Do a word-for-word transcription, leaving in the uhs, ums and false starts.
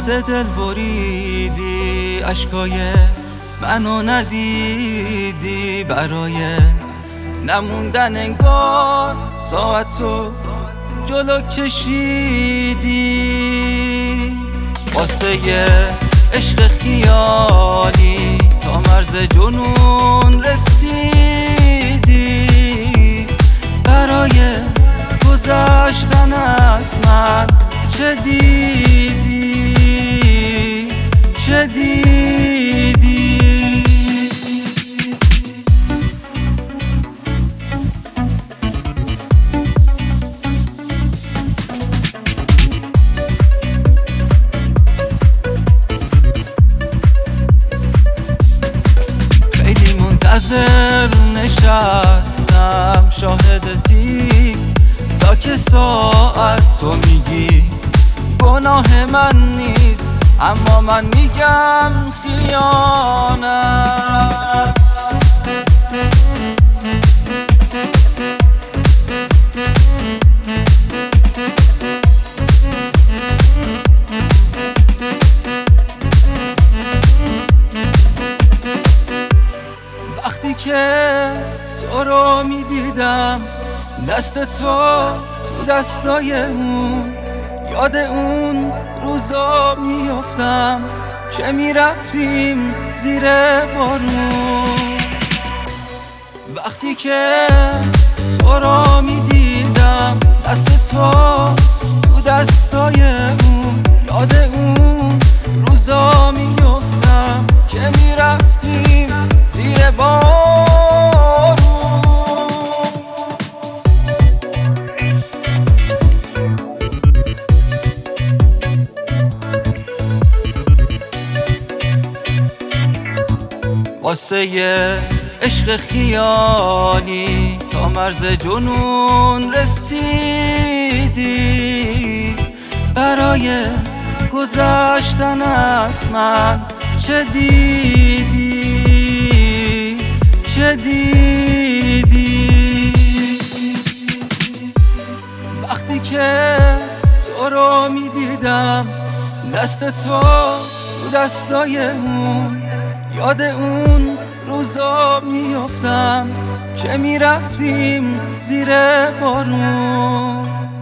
شاهد دل بریدی، اشکای منو ندیدی، برای نموندن انگار ساعتو جلو کشیدی. واسه عشق خیالی تا مرز جنون رسیدی، برای گذشتن از من چه دیدی، چه دیدی. خیلی منتظر نشستم شاهدتی تا که ساعت تو میگی گناه من نیست، اما من میگم خیانت. وقتی که تو رو میدیدم دست تو تو دستای اون، یاد اون روزا میافتم که میرفتیم زیر بارون. وقتی که تو رو میدیدم دست تو تو دستای اون، یاد اون روزا میافتم که میرفتیم زیر بارون. واسه عشق خیالی تا مرز جنون رسیدی، برای گذشتن از من چه دیدی، چه دیدی. وقتی که تو رو میدیدم دست تو تو دستای اون، یاد اون روزا میافتم که میرفتیم زیر بارون.